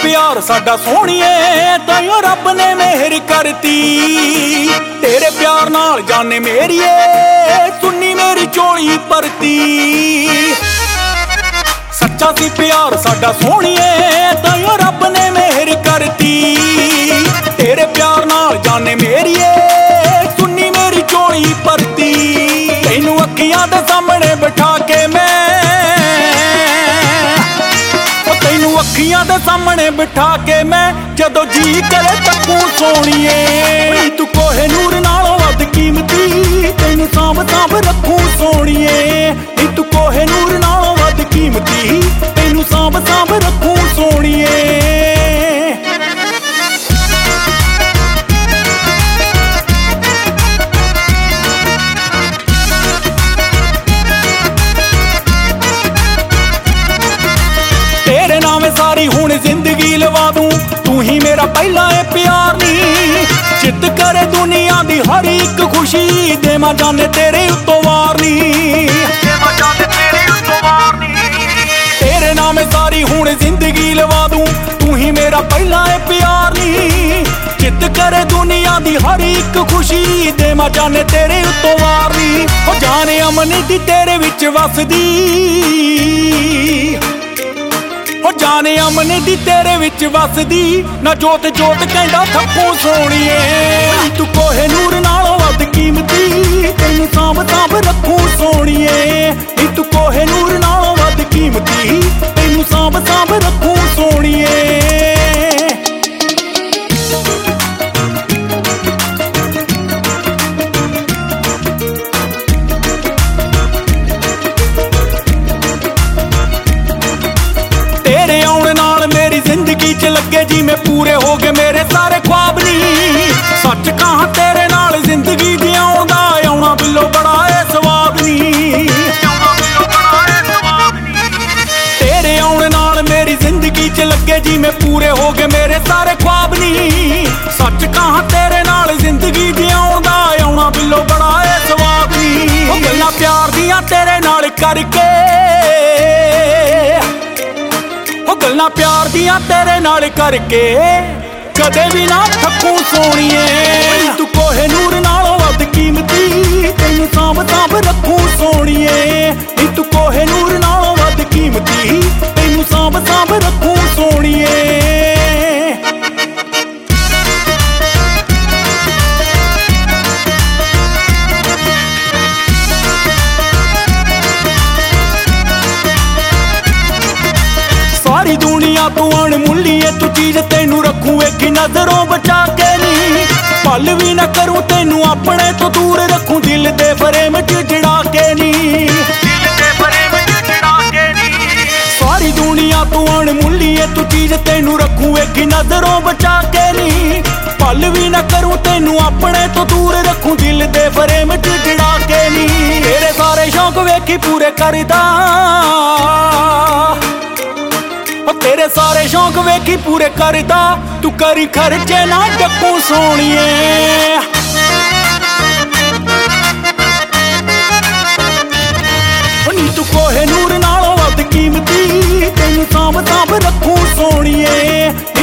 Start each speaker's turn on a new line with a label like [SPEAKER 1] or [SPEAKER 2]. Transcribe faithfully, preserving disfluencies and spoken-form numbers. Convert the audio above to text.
[SPEAKER 1] प्यार साडा सोहणीए ताइयों रब ने मेहर करती। तेरे प्यार नाल जाने मेरीए सुन्नी मेरी चोली परती। सच्चा सी प्यार साडा सोहणीए ताइयों रब ने मेहर करती। तेरे प्यार नाल जाने मेरीए सुन्नी मेरी चोली परती। तैनू अखियां दे सामने बिठा के मैं अखियां दे सामने बिठा के मैं जदों जी करे तकू सोहणीए। तू कोहे नूर नालों वध कीमती तैनू सांभ सांभ रखूं सोहणीए। तू कोहे नूर नालों वध कीमती तैनू सांभ सांभ रखूं सोहणीए। तेरे नाम सारी हुण जिंदगी लवा दूं तू ही मेरा पहला है प्यार नी। चित करे दुनिया दी हर एक खुशी दे मैं जाने तेरे उत्तों वार नी। तेरे नाम सारी हुण जिंदगी लवा दूं तू ही मेरा पहला है प्यार नी। चित करे दुनिया दी हर एक खुशी दे मैं जाने तेरे उत्तों वार नी। ओ जाने अमन दी तेरे विच वसदी जाने अमन दी तेरे विच वसदी ना जोत जोत कहंदा थप्पू सोहणीए। तू कोहे नूर नालों वध कीमती तैनू सांभ सांभ रखूं सोहणीए। तू कोहे नूर नालों वध कीमती तैनू सांभ सांभ रखूं सोहणीए। जिंदगी च लगे जी मैं पूरे हो गए मेरे सारे ख्वाब नी। सच कहां तेरे नाल जिंदगी जिउण दा आउणा बिल्लो बड़ा है सवाब नी। तेरे आउण नाल मेरी जिंदगी च लगे जी मैं पूरे हो गए मेरे सारे ख्वाब नी। सच कहां तेरे नाल जिंदगी जिउण दा आउणा बिल्लो बड़ा है सवाब नी। ओ गल्लां प्यार दियां तेरे नाल करके गल्लां प्यार दियां तेरे नाल करके कदे भी ना थकूं सोहणीए। तू कोहे नूर नालों वध कीमती तैनू सांभ सांभ रखूं सोहणीए। तू कोहे नूर नालों वध कीमती तैनू सांभ सांभ रखूं सोहणीए। सारी दुनिया तू अणमुल्लीए तू चीज तैनू रखूं एक नजरों बचा के नी। पल भी न करूं तैनू अपने तो दूर रखूं दिल दे फ्रेम च जड़ा के नी। सारी दुनिया तू अणमुल्लीए तू चीज तैनू रखूं एक नजरों बचा के नी। पल भी न करूं तैनू अपने तो दूर रखूं दिल दे फ्रेम च जड़ा के नी। तेरे सारे शौक वेखी पूरे करदा तेरे सारे शौक वेखी पूरे करदा तू करी खर्चे ना डकू सोहणीए। तू कोहे नूर नालों वध कीमती तैनू सांभ सांभ रखूं सोहणीए।